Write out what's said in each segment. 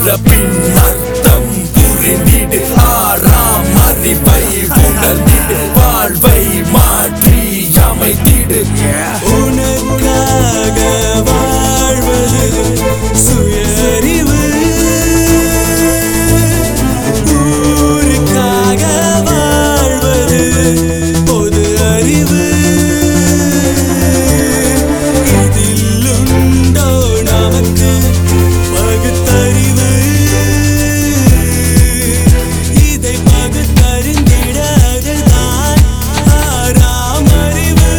பிறப்பின் அர்த்தம் புரிந்திடு ஆறாம் அறிவை உணர்ந்திடு வாழ்வை மாற்றி அமைத்திடு உனக்காக வாழ்வது சுயறிவு ஊருக்காக வாழ்வது பொது அறிவு இதில் உண்டோ நமக்கு பகுத்தறிவு இதை பகுத்தறிந்திட அதுதான் ஆறாம் அறிவு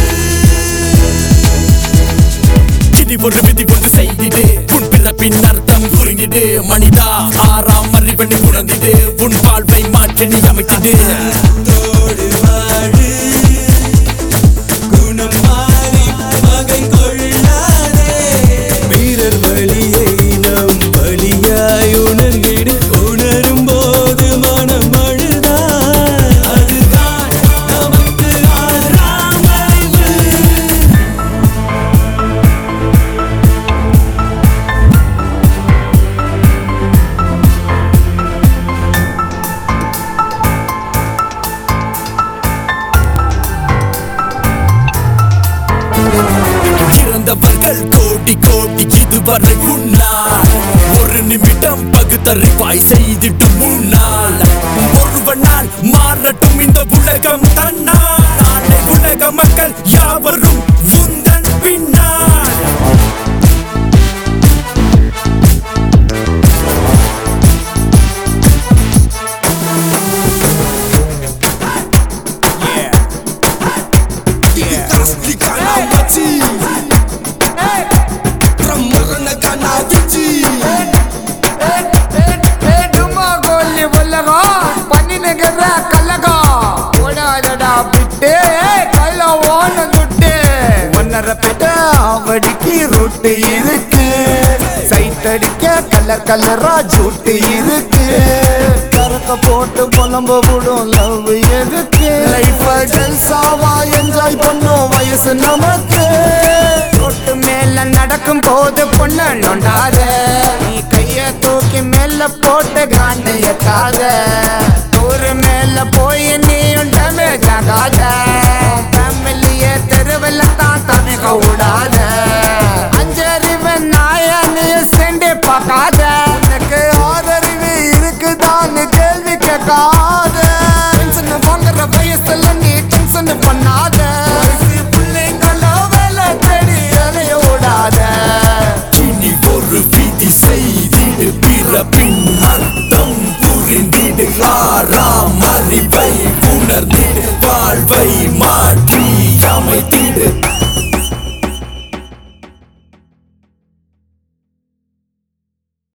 விதி ஒரு விதி கொண்டு செய்திடு உன் பிறப்பின் அர்த்தம் புரிந்திடு மனிதா ஆறாம் அறிவனை உணர்ந்திடு உன் வாழ்வை மாற்றி நீ அமைத்திடு தோடு வாழு குணம் மாறி பகை கொள்ளாதே வீரர் வழியை நம் வழியாய் உணர்ந்திடு உணரும் போது மனம் அழுதான் அதுதான் நமக்கு ஆறாம் அறிவு இறந்தவர்கள் கோடி கோடி இதுவரை உன்னால் ஒரு நிமிடம் பகுத்தறிவாய் செய்திட்டு முன்னால் ஒருவனால் மாறட்டும் இந்த உலகம் தன்னால் நாளை உலக மக்கள் யாவரும் உந்தன் பின்னால் அவடிக்கு ரூட்டு இருக்கு சைட் அடிக்க கலர் கலரா ஜூட்டு இருக்கு கறக்க போட்டு புலம்ப விடும் லவ் எதுக்கு லைஃப் ஜல்சாவா என்ஜாய் பண்ணும் வயசு நமக்கு ரோட்டு மேல நடக்கும் போது பொண்ணு நொண்டாத நீ கைய தூக்கி மேல போட்டு காண்ட எட்டாத ஊரு மேல போய் நீயும் டேமேஜ் ஆகாத ஃபேமிலிய தெருவில் தான் தவிக்க விடாத அஞ்சறிவு நாயனு சென்று பார்க்காத எனக்கு ஆதறிவு இருக்குதான்னு கேள்வி கேட்காத டென்ஷன் வாங்குற வயசுல நீ டென்ஷன் பண்ணாத பிள்ளைங்களோ வேலை தேடி அலைய விடாத இனி ஒரு விதி செய்திடு பிறப்பின் அர்த்தம் புரிந்திடு ஆறாம் அறிவை உணர்ந்திடு வாழ்வை மாற்றி